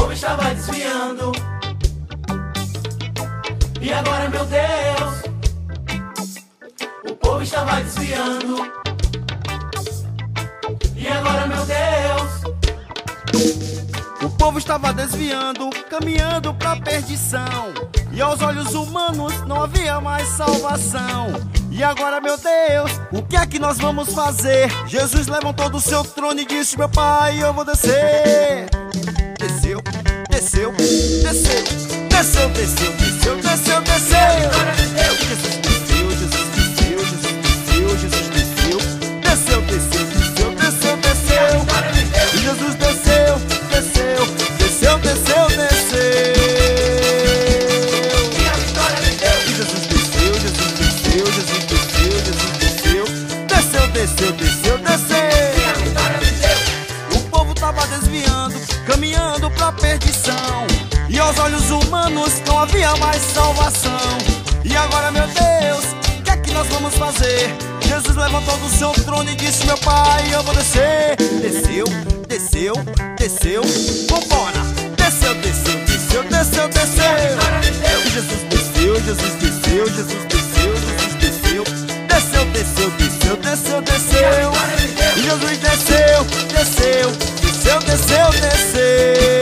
povo estava desviando. E agora, meu Deus, o povo estava desviando. E agora, meu Deus, o povo estava desviando, caminhando pra perdição. E aos olhos humanos não havia mais salvação. E agora, meu Deus, o que é que nós vamos fazer? Jesus levantou do seu trono e disse: meu Pai, eu vou descer. Desceu, desceu, desceu, desceu, desceu, desceu, desceu, desceu. Jesus desceu, Jesus desceu, Jesus desceu, Jesus desceu. Desceu, desceu, desceu, desceu, desceu. E Jesus desceu, desceu, desceu, desceu, desceu. e a vitória de Deus. E Jesus desceu, Jesus desceu, Jesus desceu, Jesus desceu. Desceu, desceu, desceu, desceu. E a vitória de Deus. O povo tava desviando, caminhando pra perdição. E aos olhos humanos não havia mais salvação. E agora, meu Deus, o que é que nós vamos fazer? Jesus levantou do seu trono e disse: meu Pai, eu vou descer. Desceu, desceu, desceu, vambora. Desceu, desceu, desceu, desceu, desceu. E Jesus desceu, Jesus desceu, Jesus desceu, Jesus desceu. Desceu, desceu, desceu, desceu, desceu. E Jesus desceu, desceu, desceu, desceu, desceu.